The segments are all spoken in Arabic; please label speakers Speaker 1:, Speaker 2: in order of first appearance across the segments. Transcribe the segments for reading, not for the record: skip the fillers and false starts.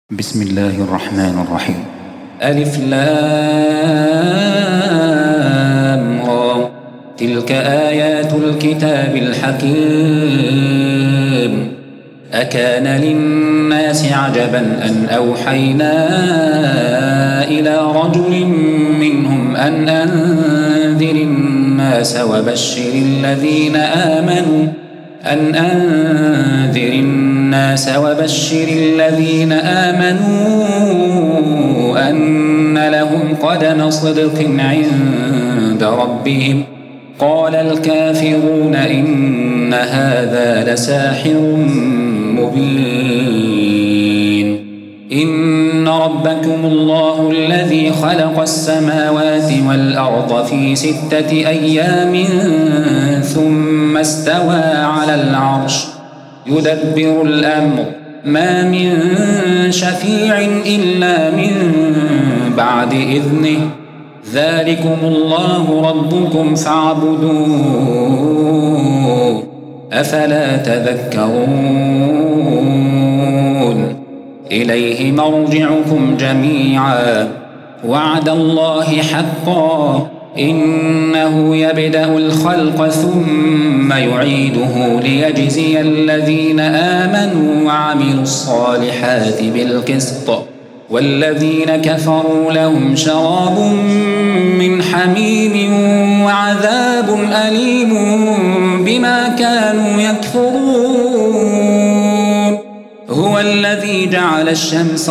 Speaker 1: بسم الله الرحمن الرحيم.
Speaker 2: ألف لام را، تلك آيات الكتاب الحكيم. أكان للناس عجبا أن أوحينا إلى رجل منهم أن أنذر الناس وبشر الذين آمنوا أن لهم قدم صدق عند ربهم. قال الكافرون إن هذا لساحر مبين. إن ربكم الله الذي خلق السماوات والأرض في 6 أيام ثم استوى على العرش يدبر الأمر، ما من شفيع إلا من بعد إذنه، ذلكم الله ربكم فاعبدوه، أفلا تذكرون. إليه مرجعكم جميعا، وعد الله حقا، إنه يبدأ الخلق ثم يعيده ليجزي الذين آمنوا وعملوا الصالحات بالقسط، والذين كفروا لهم شراب من حميم وعذاب أليم بما كانوا يكفرون. هو الذي جعل الشمس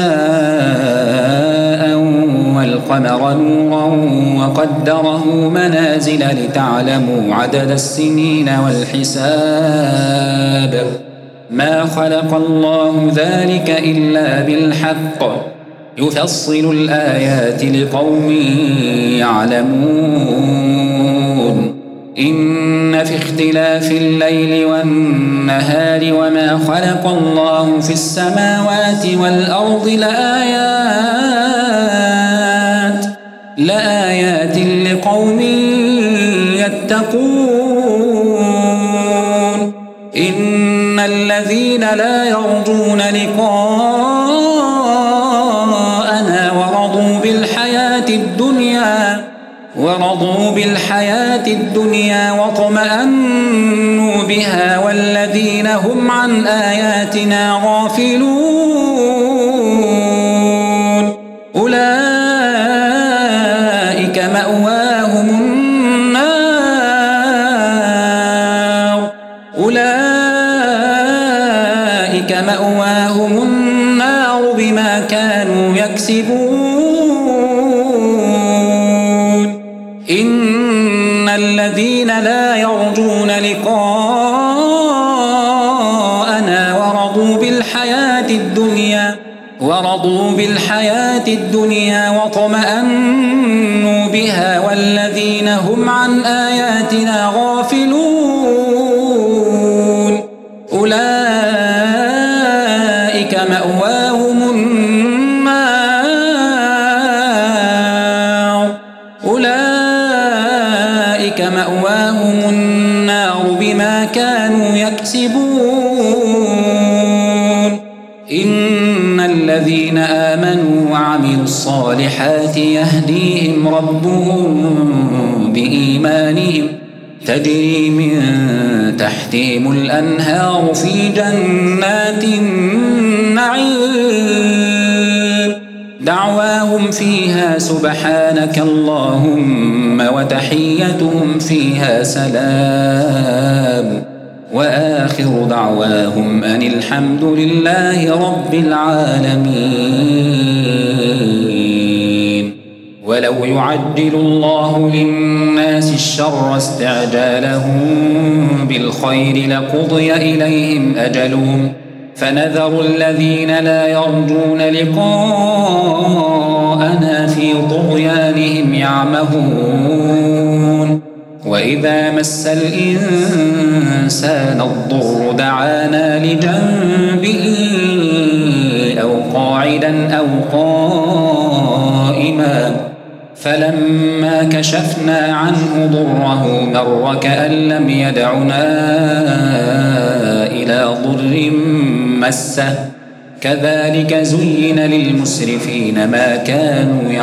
Speaker 2: ضياء والقمر نورا وقدره منازل لتعلموا عدد السنين والحساب، ما خلق الله ذلك إلا بالحق، يفصل الآيات لقوم يعلمون. إن في اختلاف الليل والنهار وما خلق الله في السماوات والأرض لآيات لقوم يتقون. إن الذين لا يرجون لقاءنا ورضوا بالحياة الدنيا واطمأنوا بها، والذين هم عن آياتنا غافلون أولئك مأواهم النار بما كانوا يكسبون. إن الذين لا يرجون لقاءنا ورضوا بالحياة الدنيا واطمأنوا بها، والذين هم عن آياتنا غافلون أولئك مأواهم النار بما كانوا يكسبون. إن الذين آمنوا وعملوا الصالحات يهديهم ربهم بإيمانهم، تجري من تحتهم الأنهار في جنات النعيم، دعواهم فيها سبحانك اللهم وتحيتهم فيها سلام، وآخر دعواهم أن الحمد لله رب العالمين. ولو يعجل الله للناس الشر استعجالهم بالخير لقضي إليهم أجلهم، فنذر الذين لا يرجون لقاءنا في طغيانهم يعمهون. وإذا مس الإنسان الضر دعانا لجنبه أو قاعدا أو قائما، فلما كشفنا عنه ضره مر كأن لم يدعنا إلى ضر مسه كذلك زين للمسرفين ما كانوا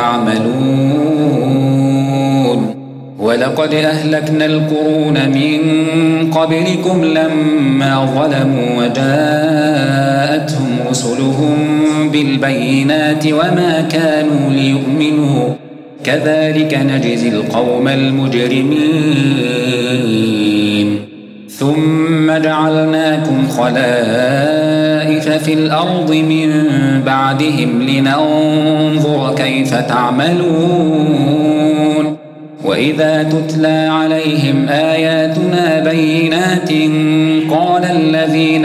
Speaker 2: يعملون ولقد أهلكنا القرون من قبلكم لما ظلموا وجاءتهم رسلهم بالبينات وما كانوا ليؤمنوا كذلك نجزي القوم المجرمين ثم جعلناكم خلائف في الأرض من بعدهم لننظر كيف تعملون وإذا تتلى عليهم آياتنا بينات قال الذين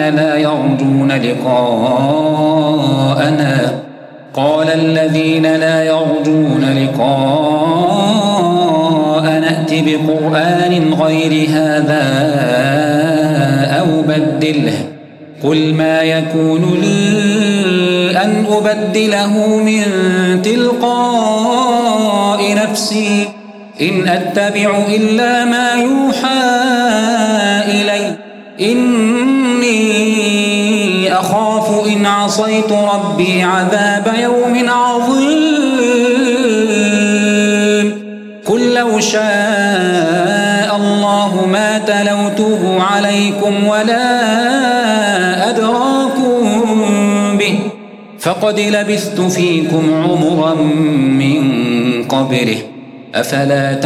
Speaker 2: لا يرجون لقاءنا ائت بقرآن غير هذا أو بدله قل ما يكون لي أن أبدله من تلقاء نفسي إن أتبع إلا ما يوحى إلي إني أخاف إن عصيت ربي عذاب يوم عظيم قل لو شاء الله ما تلوته عليكم ولا أدراكم به فقد لبثت فيكم عمرا من قبله أفلا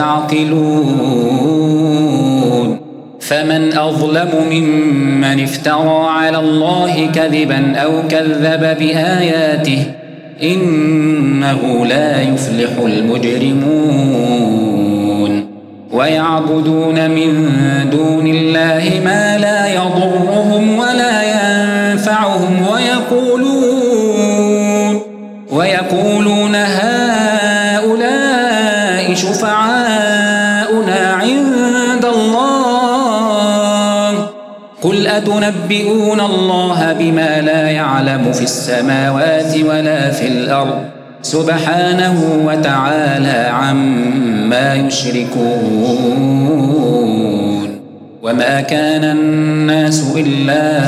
Speaker 2: تعقلون فمن أظلم ممن افترى على الله كذبا أو كذب بآياته إنه لا يفلح المجرمون ويعبدون من دون الله ما لا يضرهم ولا ينفعهم ويقولون هؤلاء شفعاؤنا عند الله قل أتنبئون الله بما لا يعلم في السماوات ولا في الأرض سبحانه وتعالى عما يشركون وما كان الناس إلا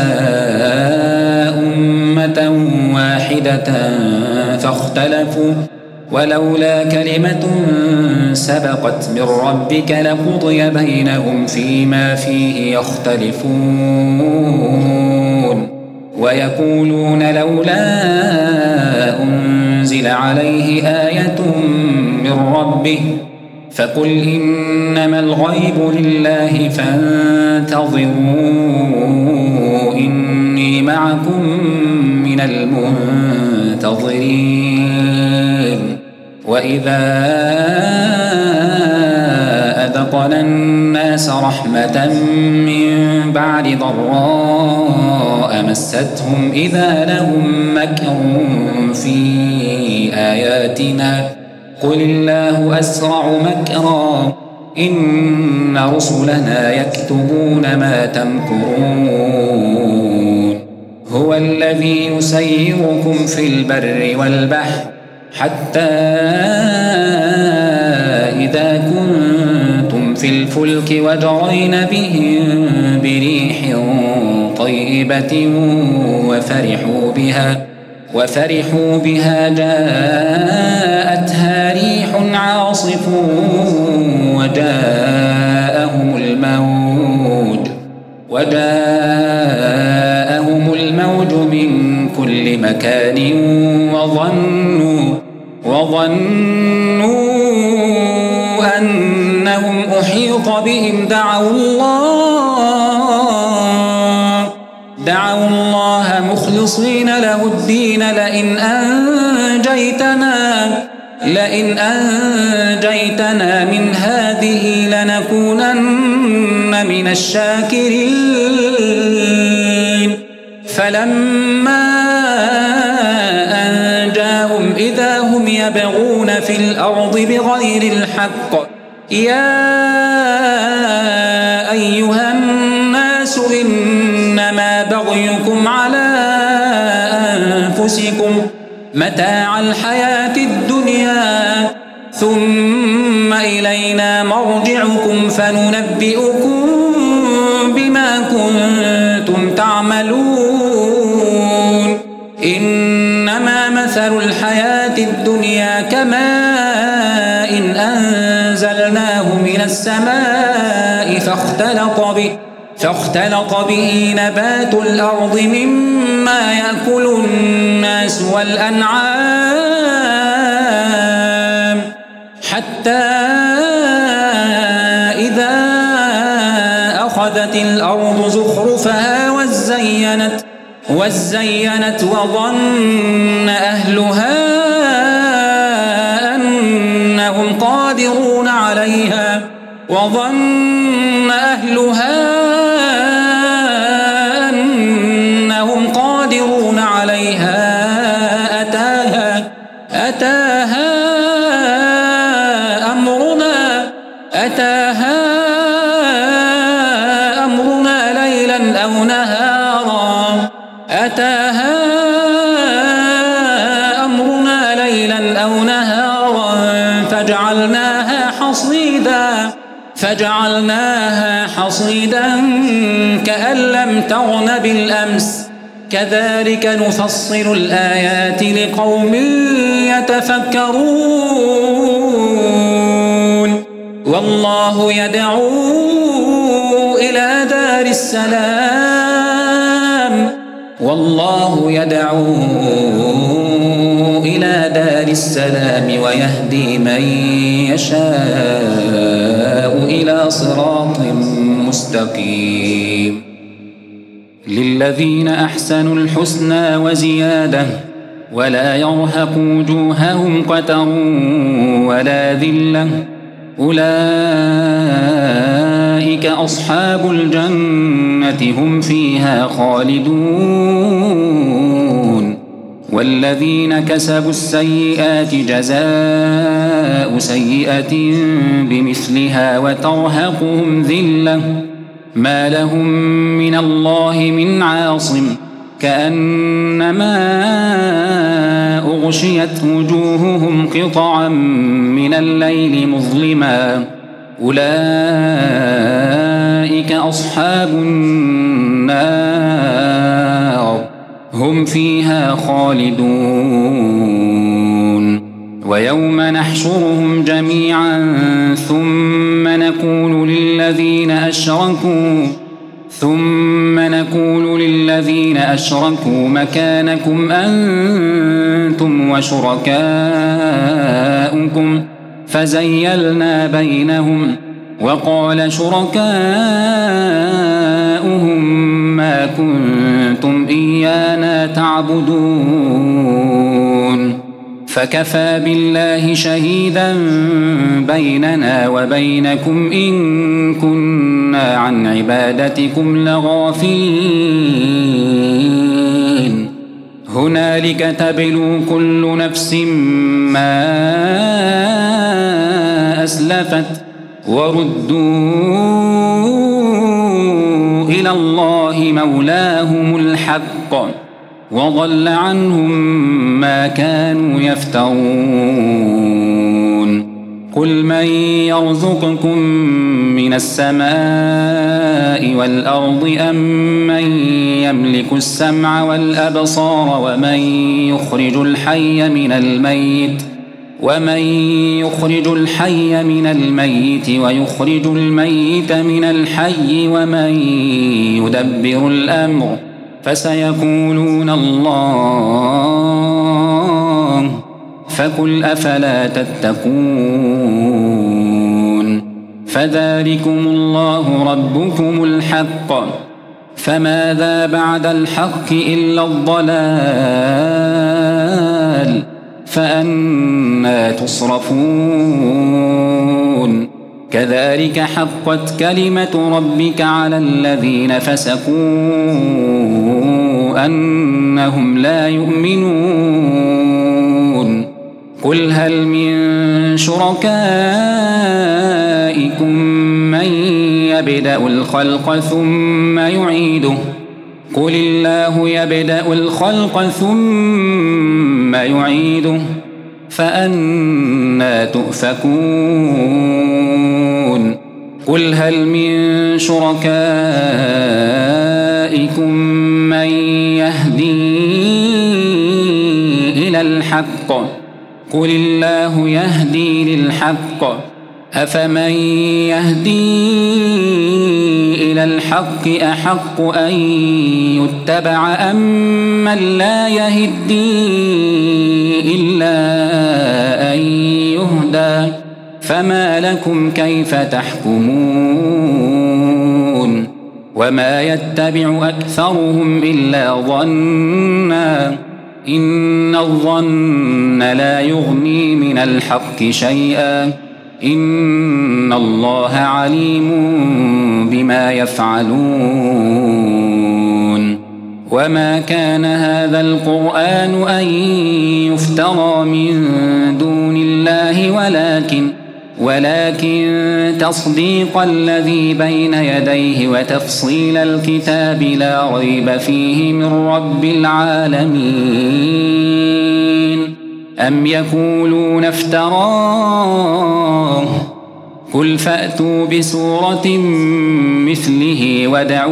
Speaker 2: أمة واحدة فاختلفوا ولولا كلمة سبقت من ربك لقضي بينهم فيما فيه يختلفون ويقولون لولا أنزل عليه آية من ربه فقل إنما الغيب لله فانتظروا إني معكم من المنتظرين وإذا أذقنا الناس رحمة من بعد ضراء مستهم إذا لهم مكر في آياتنا قل الله أسرع مكرا إن رسلنا يكتبون ما تمكرون هو الذي يسيركم في البر والبحر حتى إذا كنتم في الفلك وجرين بهم بريح طيبة وفرحوا بها جاءتها ريح عاصف وجاءهم الموج من كل مكان وظنوا أنهم أحيط بهم دعوا الله مخلصين له الدين لئن أنجيتنا من هذه لنكونن من الشاكرين فلما أنجاهم إذا هم يبغون في الأرض بغير الحق يا أيها الناس إنما بغيكم على أنفسكم متاع الحياة الدنيا ثم إلينا مرجعكم فننبئكم بما كنتم تعملون مثل الحياة الدنيا كماء إن أنزلناه من السماء فاختلط به نبات الأرض مما يأكل الناس والأنعام حتى إذا أخذت الأرض زخرفها وزينت وظن أهلها أنهم قادرون عليها أتاها أمرنا ليلا أو نهارا فجعلناها حصيدا كأن لم تغن بالأمس كذلك نفصل الآيات لقوم يتفكرون والله يدعو إلى دار السلام ويهدي من يشاء إلى صراط مستقيم للذين أحسنوا الحسنى وزيادة ولا يرهق وجوههم قتر ولا ذلة أولئك أصحاب الجنة هم فيها خالدون والذين كسبوا السيئات جزاء سيئة بمثلها وترهقهم ذلة ما لهم من الله من عاصم كأنما أغشيت وجوههم قطعا من الليل مظلما أولئك أصحاب النار هم فيها خالدون ويوم نحشرهم جميعا ثم نقول للذين أشركوا مكانكم أنتم وشركاؤكم فزيلنا بينهم وقال شركاؤهم ما كنتم إيانا تعبدون فكفى بالله شهيدا بيننا وبينكم إن كنا عن عبادتكم لغافلين هنالك تبلو كل نفس ما أسلفت وردوا إلى الله مولاهم الحق وضل عنهم ما كانوا يفترون قل من يرزقكم من السماء والأرض أم من يملك السمع والأبصار ومن يخرج الحي من الميت ويخرج الميت من الحي ومن يدبر الأمر فسيقولون الله فقل أفلا تتقون فذلكم الله ربكم الحق فماذا بعد الحق إلا الضلال فأنى تصرفون كذلك حقت كلمة ربك على الذين فسقوا أنهم لا يؤمنون قل هل من شركائكم من يبدأ الخلق ثم يعيده قل الله يبدأ الخلق ثم يعيده فأنى تؤفكون قل هل من شركائكم من يهدي إلى إلى الحق قل الله يهدي للحق أفمن يهدي إلى الحق أحق أن يتبع أم من لا يهدي إلا أن يهدى فما لكم كيف تحكمون وما يتبع أكثرهم إلا ظنا إن الظن لا يغني من الحق شيئا إن الله عليم بما يفعلون وما كان هذا القرآن أن يفترى من دون الله ولكن تصديق الذي بين يديه وتفصيل الكتاب لا ريب فيه من رب العالمين أم يقولون افتراه قل فأتوا بسورة مثله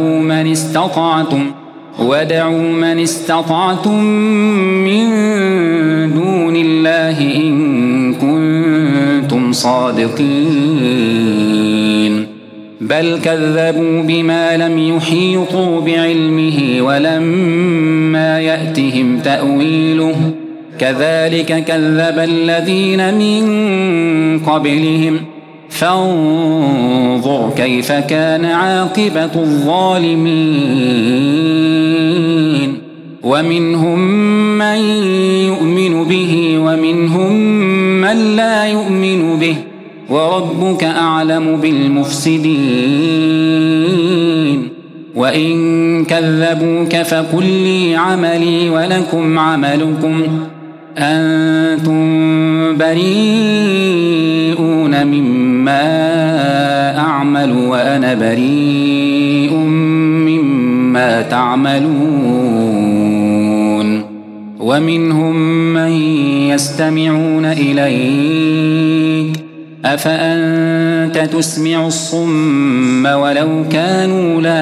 Speaker 2: ودعوا من استطعتم من دون الله إن كنتم صادقين بل كذبوا بما لم يحيطوا بعلمه ولما يأتهم تأويله كذلك كذب الذين من قبلهم فانظر كيف كان عاقبة الظالمين ومنهم من يؤمن به ومنهم من لا يؤمن به وربك أعلم بالمفسدين وإن كذبوك فقل لي عملي ولكم عملكم أنتم بريئون مما أعمل وأنا بريء مما تعملون ومنهم من يستمعون إليك أفأنت تسمع الصم ولو كانوا لا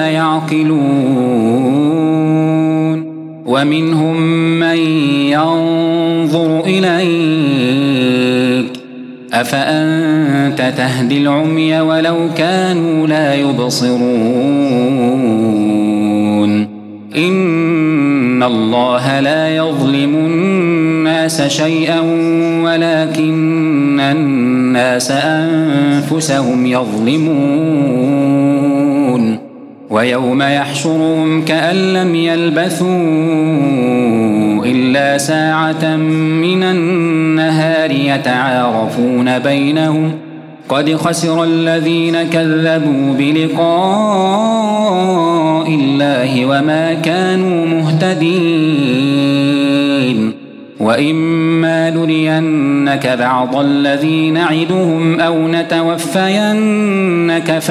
Speaker 2: يعقلون ومنهم من ينظر إليك أفأنت تهدي العمي ولو كانوا لا يبصرون إن الله لا يظلم الناس شيئا ولكن الناس أنفسهم يظلمون ويوم يحشرهم كأن لم يلبثوا إلا ساعة من النهار يتعارفون بينهم قد خسر الذين كذبوا بلقاء الله وما كانوا مهتدين وإما نرينك بعض الذي نعدهم أو نتوفينك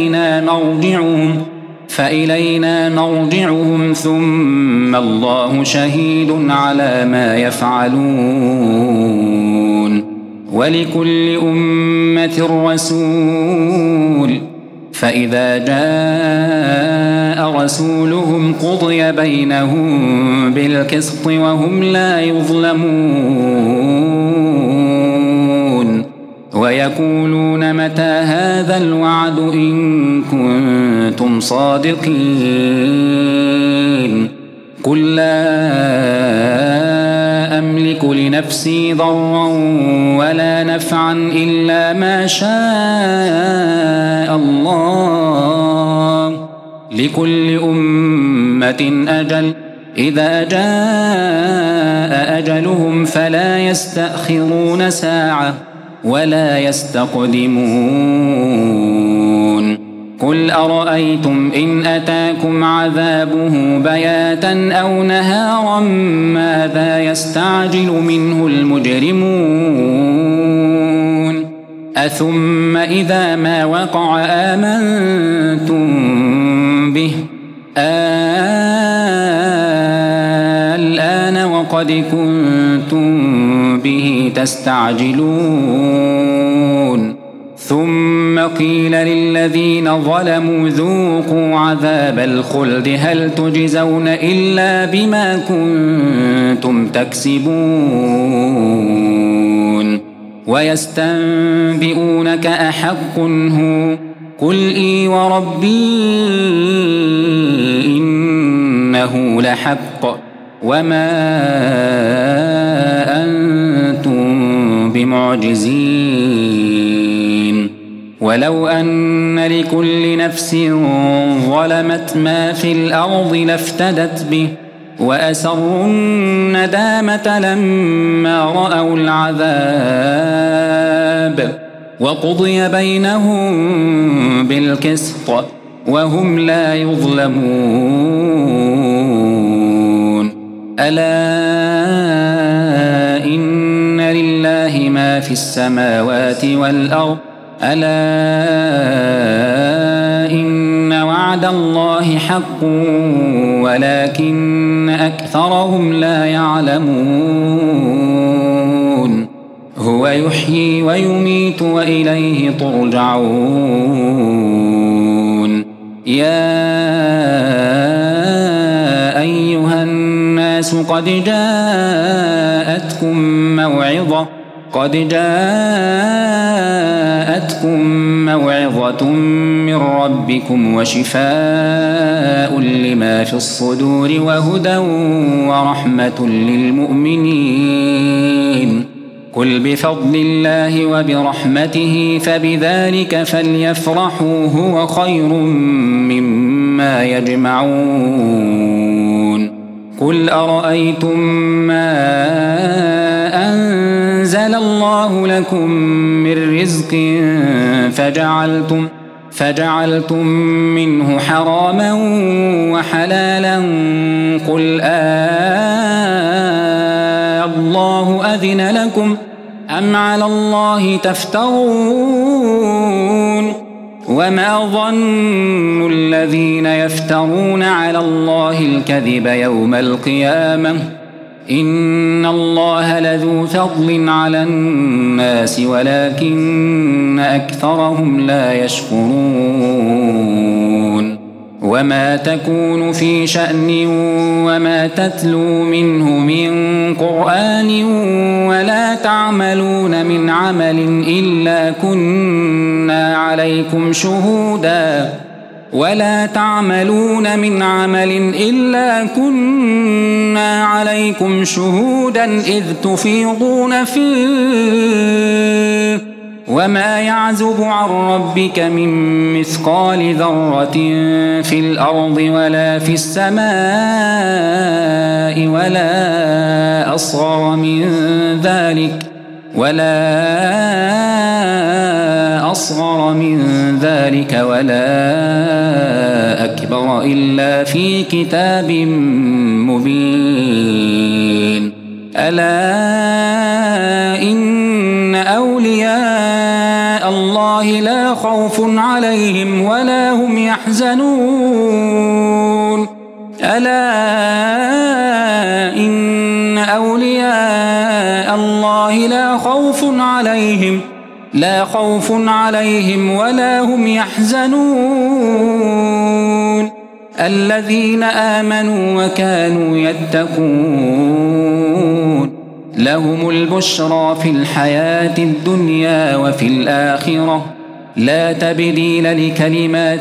Speaker 2: فإلينا مرجعهم ثم الله شهيد على ما يفعلون ولكل أمة رسول فإذا جاء رسولهم قضي بينهم بالقسط وهم لا يظلمون ويقولون متى هذا الوعد إن كنتم صادقين قل لا أملك لنفسي ضرا ولا نفعا إلا ما شاء الله لكل أمة أجل إذا جاء أجلهم فلا يستأخرون ساعة ولا يستقدمون قل أرأيتم إن أتاكم عذابه بياتا أو نهارا ماذا يستعجل منه المجرمون أثم إذا ما وقع آمنتم به الآن وقد كنتم به تستعجلون ثم قيل للذين ظلموا ذوقوا عذاب الخلد هل تجزون إلا بما كنتم تكسبون ويستنبئونك أحق هو قل إي وربي إنه لحق وما أنتم بمعجزين ولو أن لكل نفس ظلمت ما في الأرض لافتدت به وأسروا الندامة لما رأوا العذاب وقضي بينهم بالقسط وهم لا يظلمون ألا إن لله ما في السماوات والأرض ألا إن وعد الله حق ولكن أكثرهم لا يعلمون هو يحيي ويميت وإليه ترجعون يا أيها الناس قد جاءتكم موعظة من ربكم وشفاء لما في الصدور وهدى ورحمة للمؤمنين قل بفضل الله وبرحمته فبذلك فليفرحوا هو خير مما يجمعون قل أرأيتم ما أنزل الله لكم من رزق فجعلتم منه حراما وحلالا قل الله أذن لكم أم على الله تفترون وما ظن الذين يفترون على الله الكذب يوم القيامة إن الله لذو فضل على الناس ولكن أكثرهم لا يشكرون وما تكون في شأن وما تتلو منه من قرآن ولا تعملون من عمل إلا كنا عليكم شهودا إذ تفيضون فيه وما يعزب عن ربك من مثقال ذرة في الأرض ولا في السماء ولا أصغر من ذلك ولا أكبر إلا في كتاب مبين ألا إن أولياء الله لا خوف عليهم ولا هم يحزنون ألا إن أولياء الله لا خوف عليهم ولا هم يحزنون الذين آمنوا وكانوا يتقون لهم البشرى في الحياة الدنيا وفي الآخرة لا تبديل لكلمات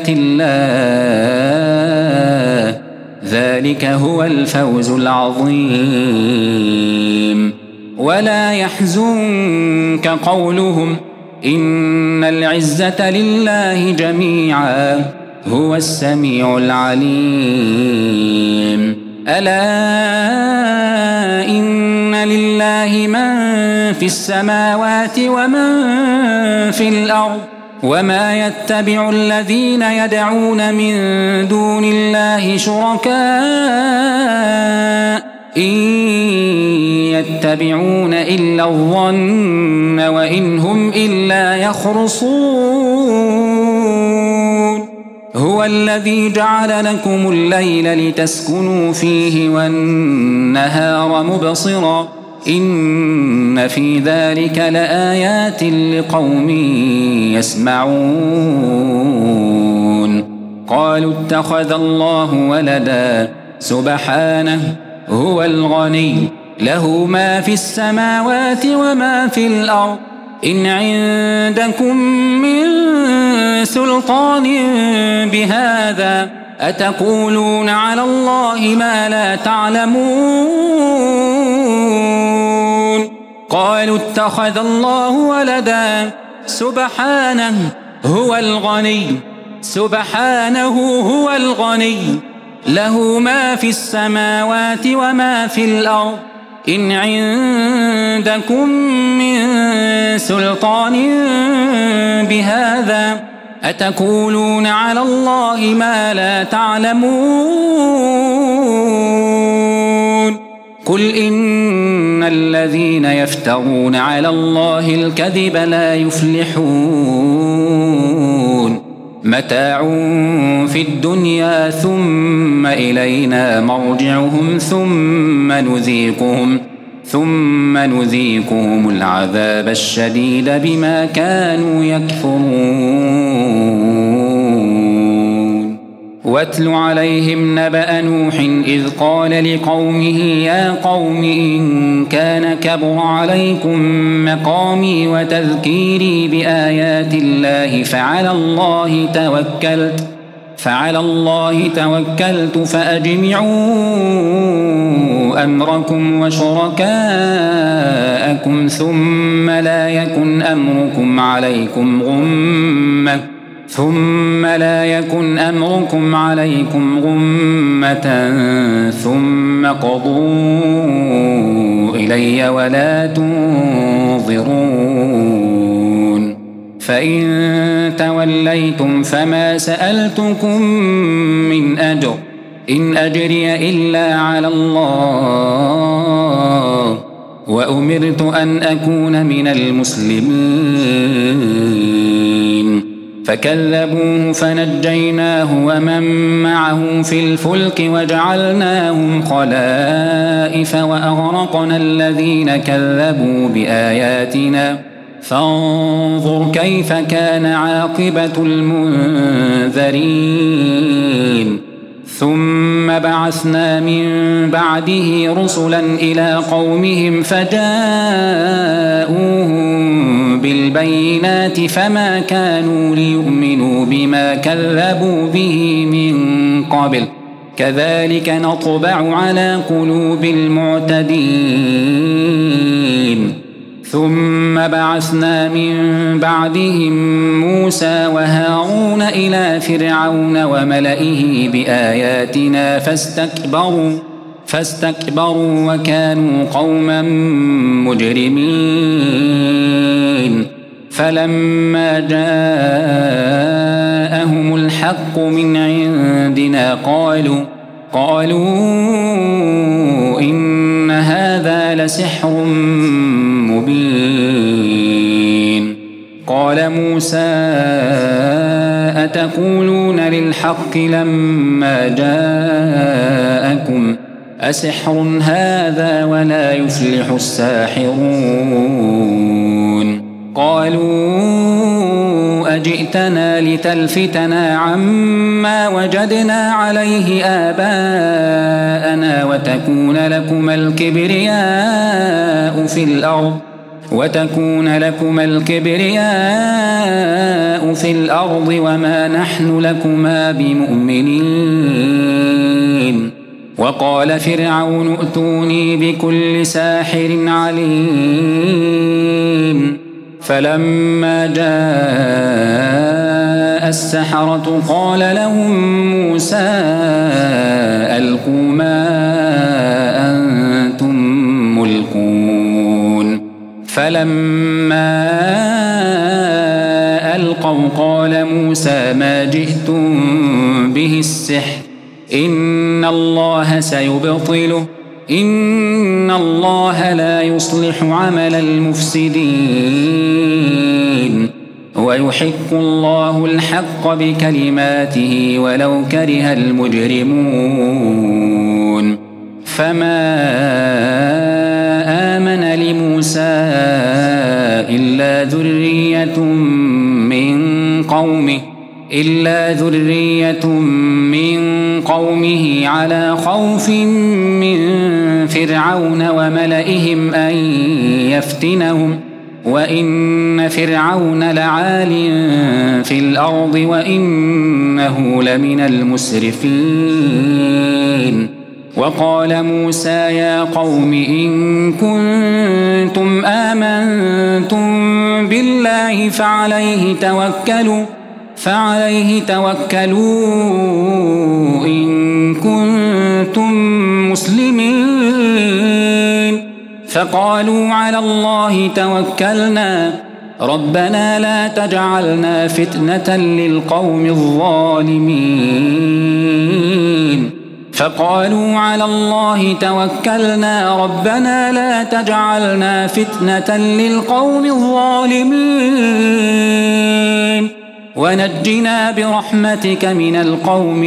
Speaker 2: الله ذلك هو الفوز العظيم ولا يحزنك قولهم إن العزة لله جميعا هو السميع العليم ألا إن لله من في السماوات ومن في الأرض وما يتبع الذين يدعون من دون الله شركاء إن يتبعون إلا الظن وإن هم إلا يخرصون هو الذي جعل لكم الليل لتسكنوا فيه والنهار مبصرا إن في ذلك لآيات لقوم يسمعون قالوا اتخذ الله ولدا سبحانه هو الغني له ما في السماوات وما في الأرض إن عندكم من سلطان بهذا أتقولون على الله ما لا تعلمون قالوا اتخذ الله ولدا سبحانه هو الغني له ما في السماوات وما في الأرض إن عندكم من سلطان بهذا أتقولون على الله ما لا تعلمون قل إن الذين يفترون على الله الكذب لا يفلحون متاع في الدنيا ثم إلينا مرجعهم ثم نذيقهم العذاب الشديد بما كانوا يكفرون واتل عليهم نبأ نوح إذ قال لقومه يا قوم إن كان كبر عليكم مقامي وتذكيري بآيات الله فعلى الله توكلت فأجمعوا أمركم وشركاءكم ثم لا يكن أمركم عليكم غمة ثم قضوا إلي ولا تنظرون فإن توليتم فما سألتكم من أجر إن أجري إلا على الله وأمرت أن أكون من المسلمين فكذبوه فنجيناه ومن معه في الفلك وجعلناهم خلائف وأغرقنا الذين كذبوا بآياتنا فانظر كيف كان عاقبة المنذرين ثم بعثنا من بعده رسلا إلى قومهم فجاءوهم بالبينات فما كانوا ليؤمنوا بما كذبوا به من قبل كذلك نطبع على قلوب المعتدين ثم بعثنا من بعدهم موسى وهارون إلى فرعون وملئه بآياتنا فاستكبروا وكانوا قوما مجرمين فلما جاءهم الحق من عندنا قالوا إن هذا لسحر مبين قال موسى أتقولون للحق لما جاءكم أسحر هذا ولا يفلح الساحرون قالوا أجئتنا لتلفتنا عما وجدنا عليه آباءنا وتكون لكما الكبرياء في الأرض وما نحن لكما بمؤمنين وقال فرعون ائتوني بكل ساحر عليم فلما جاء السحرة قال لهم موسى ألقوا ما أنتم ملقون فلما ألقوا قال موسى ما جئتم به السحر إن الله سيبطله إن الله لا يصلح عمل المفسدين ويحق الله الحق بكلماته ولو كره المجرمون فما آمن آل موسى إلا ذرية من قومه على خوف من فرعون وملئهم أن يفتنهم وإن فرعون لعال في الأرض وإنه لمن المسرفين. وقال موسى يا قوم إن كنتم آمنتم بالله فعليه توكلوا إن كنتم مسلمين. فقالوا على الله توكلنا ربنا لا تجعلنا فتنة للقوم الظالمين. فقالوا على الله توكلنا ربنا لا تجعلنا فتنة للقوم الظالمين ونجنا برحمتك من القوم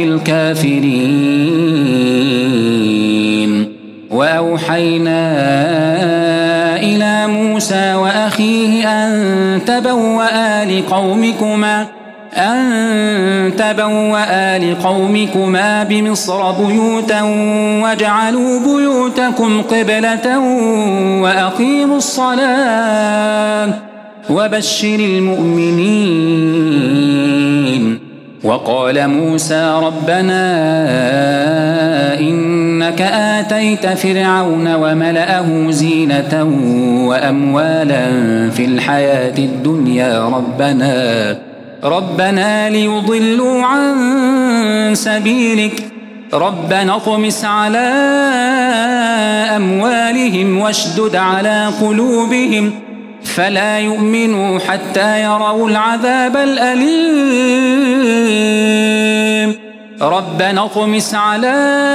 Speaker 2: الكافرين. وأوحينا إلى موسى وأخيه أن تبوأ لقومكما بمصر بيوتا واجعلوا بيوتكم قبلة وأقيموا الصلاة وبشر المؤمنين. وقال موسى ربنا إنك آتيت فرعون وملأه زينة وأموالا في الحياة الدنيا ربنا ليضلوا عن سبيلك ربنا اطمس على أموالهم واشدد على قلوبهم فلا يؤمنوا حتى يروا العذاب الأليم. ربنا اطمس على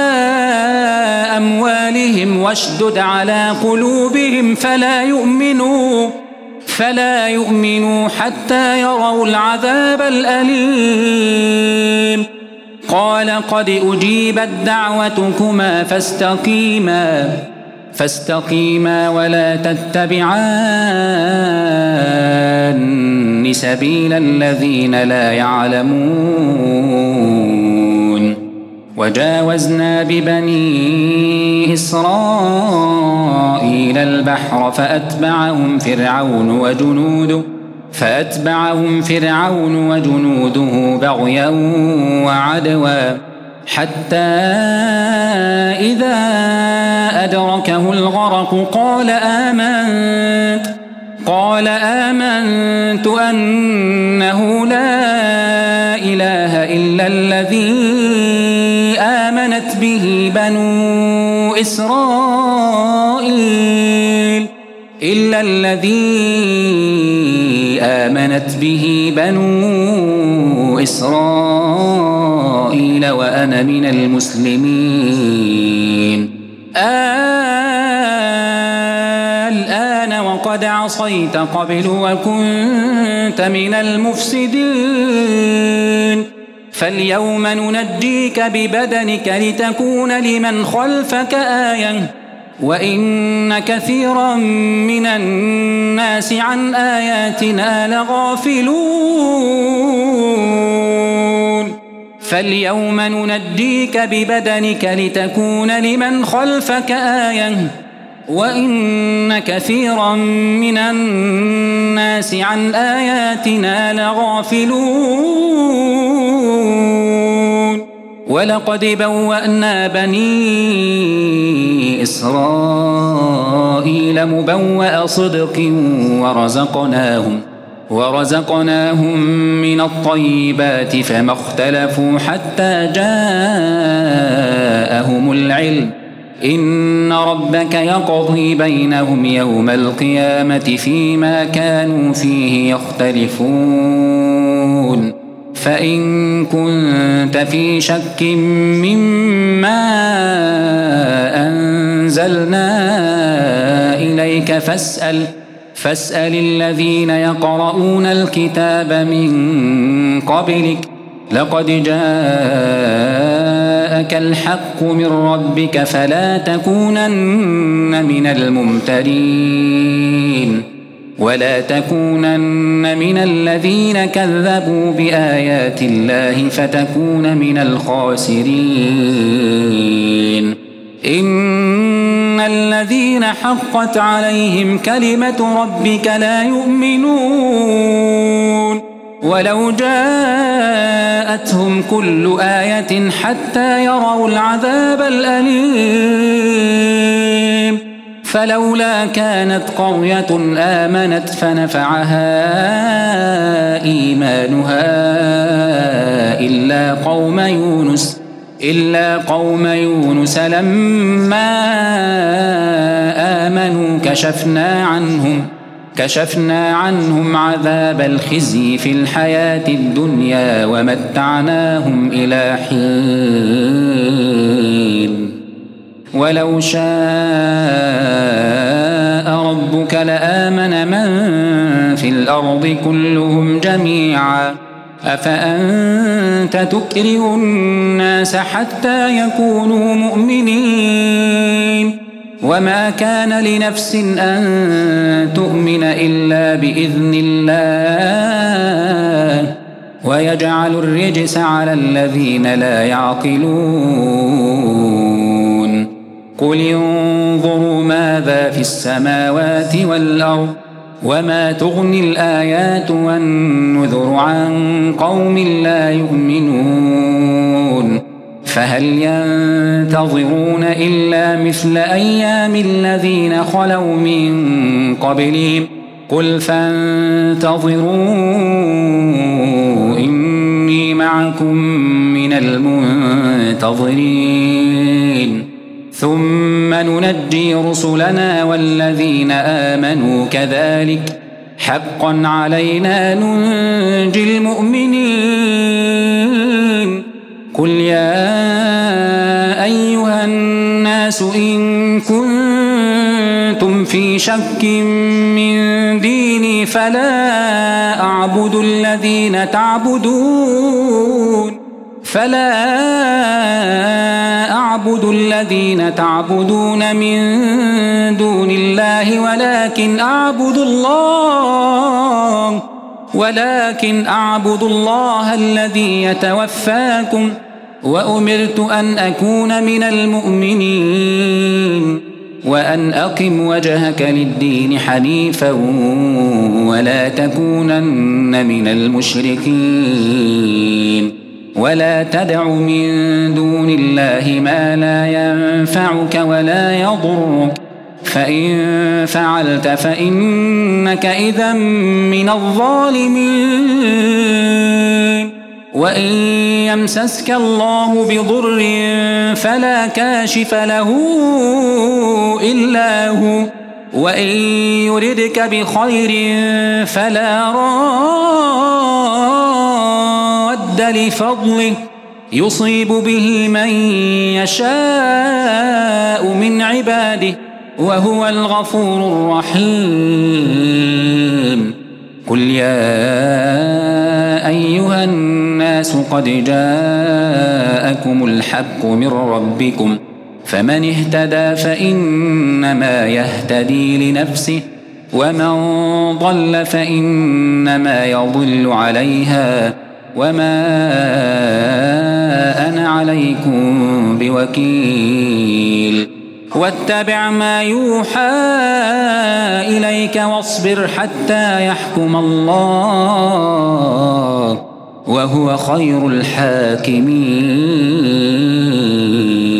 Speaker 2: أموالهم واشدد على قلوبهم فلا يؤمنوا حتى يروا العذاب الأليم. قال قد أجيبت دعوتكما فاستقيما ولا تتبعان سبيل الذين لا يعلمون. وجاوزنا ببني إسرائيل البحر فأتبعهم فرعون وجنوده بغيا وعدوا حتى إذا أدركه الغرق قال آمنت أنه لا إله إلا الذي آمنت به بنو إسرائيل وأنا من المسلمين. الآن وقد عصيت قبل وكنت من المفسدين فاليوم ننجيك ببدنك لتكون لمن خلفك آية وإن كثيرا من الناس عن آياتنا لغافلون. فاليوم ننجيك ببدنك لتكون لمن خلفك آية وإن كثيرا من الناس عن آياتنا لغافلون. ولقد بوأنا بني إسرائيل مبوأ صدق ورزقناهم من الطيبات فما اختلفوا حتى جاءهم العلم إن ربك يقضي بينهم يوم القيامة فيما كانوا فيه يختلفون. فإن كنت في شك مما أنزلنا إليك فاسأل الذين يقرؤون الكتاب من قبلك لقد جاءك جاءك الحق من ربك فلا تكونن من الممترين ولا تكونن من الذين كذبوا بآيات الله فتكون من الخاسرين إن الذين حقت عليهم كلمة ربك لا يؤمنون ولو جاءتهم كل آية حتى يروا العذاب الأليم فلولا كانت قرية آمنت فنفعها إيمانها إلا قوم يونس لما آمنوا كشفنا عنهم عذاب الخزي في الحياة الدنيا ومتعناهم إلى حين ولو شاء ربك لآمن من في الأرض كلهم جميعا أفأنت تكره الناس حتى يكونوا مؤمنين وما كان لنفس أن تؤمن إلا بإذن الله ويجعل الرجس على الذين لا يعقلون قل انظروا ماذا في السماوات والأرض وما تغني الآيات والنذر عن قوم لا يؤمنون فهل ينتظرون إلا مثل أيام الذين خلوا من قبلهم قل فانتظروا إني معكم من المنتظرين ثم ننجي رسلنا والذين آمنوا كذلك حقا علينا ننجي المؤمنين قل يا أيها الناس إن كنتم في شك من ديني فلا أعبد الذين تعبدون من دون الله ولكن أعبد الله الذي يتوفاكم وأمرت أن أكون من المؤمنين وأن أقم وجهك للدين حنيفا ولا تكونن من المشركين ولا تدع من دون الله ما لا ينفعك ولا يضرك فإن فعلت فإنك إذا من الظالمين وإن يمسسك الله بضر فلا كاشف له إلا هو وإن يردك بخير فلا راد لفضله يصيب به من يشاء من عباده وهو الغفور الرحيم قل يا أيها الناس قد جاءكم الحق من ربكم فمن اهتدى فإنما يهتدي لنفسه ومن ضل فإنما يضل عليها وما أنا عليكم بوكيل واتبع ما يوحى إليك واصبر حتى يحكم الله وهو خير الحاكمين.